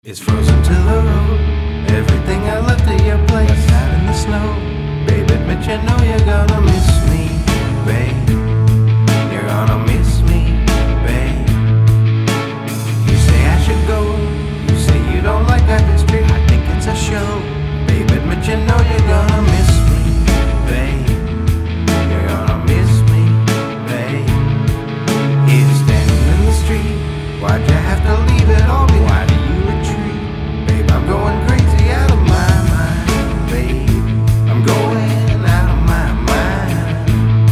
It's frozen to the road. Everything I left at your place out in the snow. Babe, admit you know you're gonna miss me, babe. You're gonna miss me, babe. You say I should go. You say you don't like that history. I think it's a show. Babe, admit you know you're gonna miss me, babe. You're gonna miss me, babe. Here standing in the street. Why'd you have to leave it all behind? Why do you retreat? Babe, I'm going crazy out of my mind, babe. I'm going out of my mind.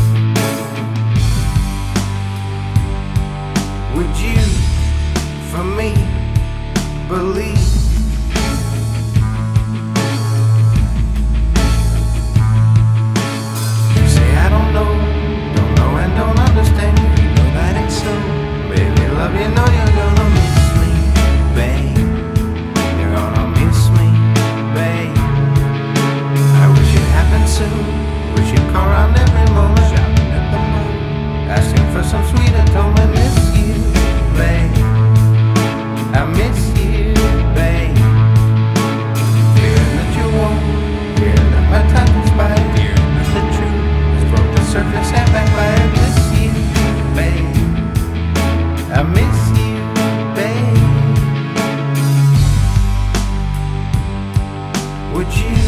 Would you, for me, believe? You say I don't know and don't understand. You know that ain't so. Baby, love you, know you're gonna miss me, babe. You're gonna miss me, babe. I wish it happened soon. Wish you'd come around every moment, shouting at the moon, asking for some sweeter tone. I miss you, babe. I miss you, babe. Fearing that you won't, fearing that my time expired, fearing that the truth has broke the surface and backfired. I miss you, babe. I miss you, babe. Would you